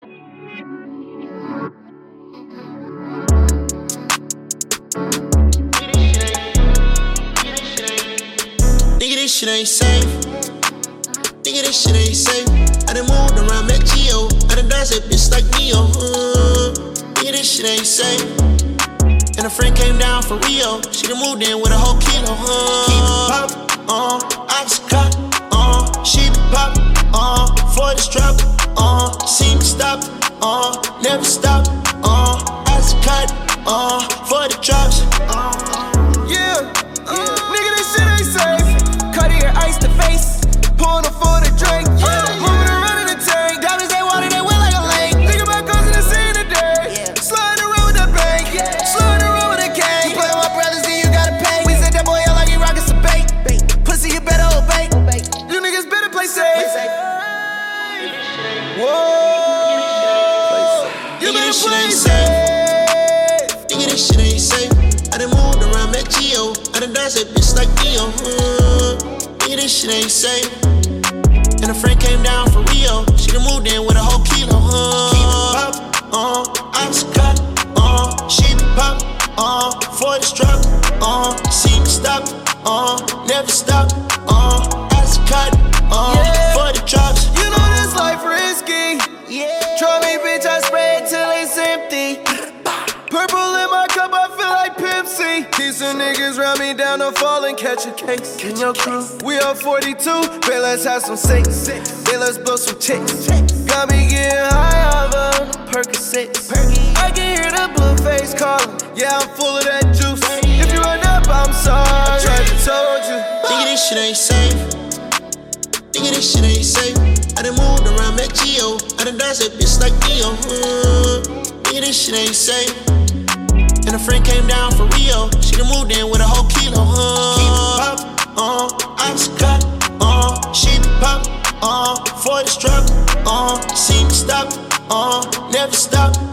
Nigga, this shit ain't safe. Nigga, this shit ain't safe. I done moved around, met Geo. I done danced that bitch like Neo. Nigga, this shit ain't safe. And a friend came down for Rio. She done moved in with a whole kilo. Keep pop, Oxycontin, she be pop, Florida's drop, see me stop, never stop, Oxycontin, for the drops. Nigga, this shit ain't safe. Cartier ice to face, pouring her for the drink. Moving around in the tank, diamonds they water, they wet like a lake. Think about causing the scene today. Sliding around with the bank, sliding around with a gang. You play with my brothers, then you gotta pay. We set that boy out like he rockin' some bait. Pussy, you better obey. You niggas better play safe. Whoa, you better play safe. Nigga, this shit ain't safe. I done moved around, met Geo. I done danced that bitch like Neo. Nigga, this shit ain't safe. And a friend came down for Rio. She done moved in with a whole kilo. Keep pop, Oxycontin, she be pop, Florida's drop, see me stop, never stop, Oxycontin, for the drops. You know this life risky. Try me, bitch, I spray it till it's empty. Purple in my cup, I feel like Pepsi. Keep some niggas round me down to fall and catch a case. In your crew, we are 42, bet let's have some sex. Bet let's blow some chicks. Got me getting high off of Percocet. I can hear the blue face calling. Yeah, I'm full of that juice. If you run up, I'm sorry, I told you. Nigga, this shit ain't safe. Nigga, this shit ain't safe. I done moved around, met Geo. I done danced that bitch like Neo. Nigga, this shit ain't safe. And a friend came down for Rio. She done moved in with a whole kilo. Keep pop, Oxycontin, she be pop, Florida's drop, see me stop, never stop,